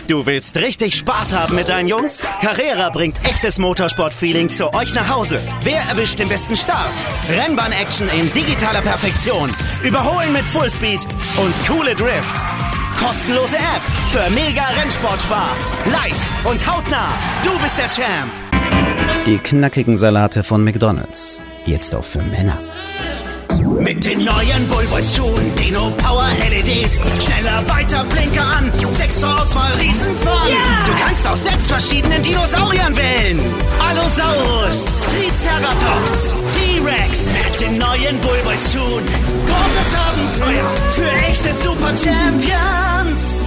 Du willst richtig Spaß haben mit deinen Jungs? Carrera bringt echtes Motorsport-Feeling zu euch nach Hause. Wer erwischt den besten Start? Rennbahn-Action in digitaler Perfektion. Überholen mit Fullspeed und coole Drifts. Kostenlose App für mega Rennsportspaß. Live und hautnah. Du bist der Champ. Die knackigen Salate von McDonald's. Jetzt auch für Männer. Mit den neuen Bullboys-Schuhen, Dino Power LEDs, schneller, weiter, Blinker an, 6 zur Auswahl, Riesenfun. Yeah! Du kannst aus 6 verschiedenen Dinosauriern wählen. Allosaurus, Triceratops, T-Rex. Mit den neuen Bullboys-Schuhen, großes Abenteuer für echte Super Champions.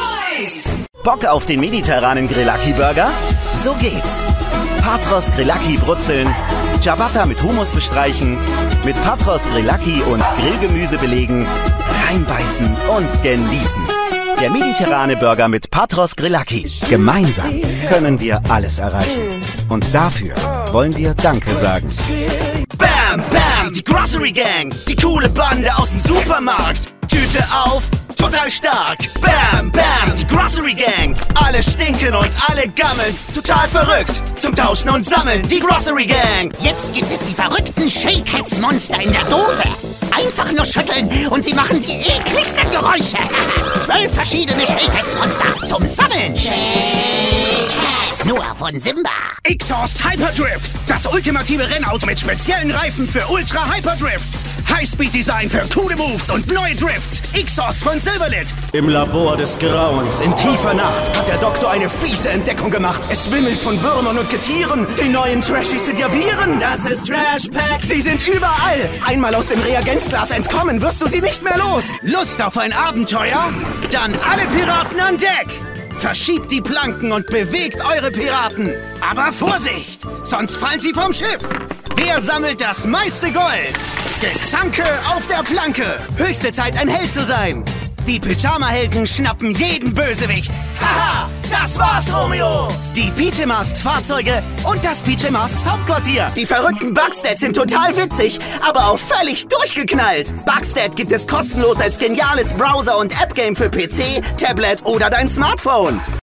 Bock auf den mediterranen Grillaki-Burger? So geht's. Patros Grillaki brutzeln, Ciabatta mit Hummus bestreichen, mit Patros Grillaki und Grillgemüse belegen, reinbeißen und genießen. Der mediterrane Burger mit Patros Grillaki. Gemeinsam können wir alles erreichen. Und dafür wollen wir Danke sagen. Bam, bam, die Grocery Gang, die coole Bande aus dem Supermarkt. Tüte auf, total stark. Bam, bam, die Grocery Gang. Alle stinken und alle gammeln. Total verrückt. Zum Tauschen und Sammeln, die Grocery Gang. Jetzt gibt es die verrückten Shakeheads-Monster in der Dose. Einfach nur schütteln und sie machen die ekligsten Geräusche. 12 verschiedene Shakeheads-Monster zum Sammeln. Shakeheads. Nur von Simba. Exhaust Hyperdrift. Das ultimative Rennauto mit speziellen Reifen für Ultra-Hyperdrifts. Highspeed-Design für coole Moves und neue Drifts. Exhaust von Silverlit. Im Labor des Grauens in tiefer Nacht hat der Doktor eine fiese Entdeckung gemacht. Es wimmelt von Würmern und Getieren. Die neuen Trashies sind ja Viren. Das ist Trash Pack. Sie sind überall. Einmal aus dem Reagenzglas entkommen, wirst du sie nicht mehr los. Lust auf ein Abenteuer? Dann alle Piraten an Deck. Verschiebt die Planken und bewegt eure Piraten. Aber Vorsicht, sonst fallen sie vom Schiff. Wer sammelt das meiste Gold? Gezanke auf der Planke. Höchste Zeit, ein Held zu sein. Die Pyjama-Helden schnappen jeden Bösewicht. Haha, das war's, Romeo. Die PJ Masks Fahrzeuge und das PJ Masks Hauptquartier. Die verrückten Bugstads sind total witzig, aber auch völlig durchgeknallt. Bugstad gibt es kostenlos als geniales Browser- und App-Game für PC, Tablet oder dein Smartphone.